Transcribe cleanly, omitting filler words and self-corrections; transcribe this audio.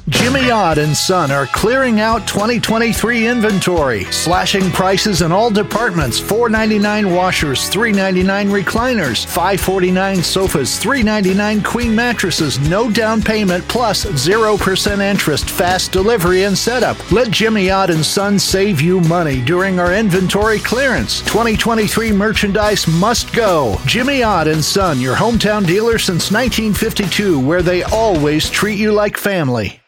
Jimmy Ott and Son are clearing out 2023 inventory, slashing prices in all departments. $4.99 washers, $3.99 recliners, $5.49 sofas, $3.99 queen mattresses, no down payment plus 0% interest, fast delivery and setup. Let Jimmy Ott and Son save you money during our inventory clearance. 2023 merchandise must go. Jimmy Ott and Son, your hometown dealer since 1952, where they always treat you like family.